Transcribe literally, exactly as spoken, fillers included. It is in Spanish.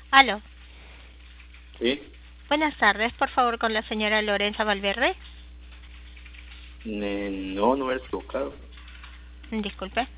Aló. Sí, Buenas tardes, por favor, con la señora Lorenza Valverde. ne- no, no me he equivocado. Disculpe.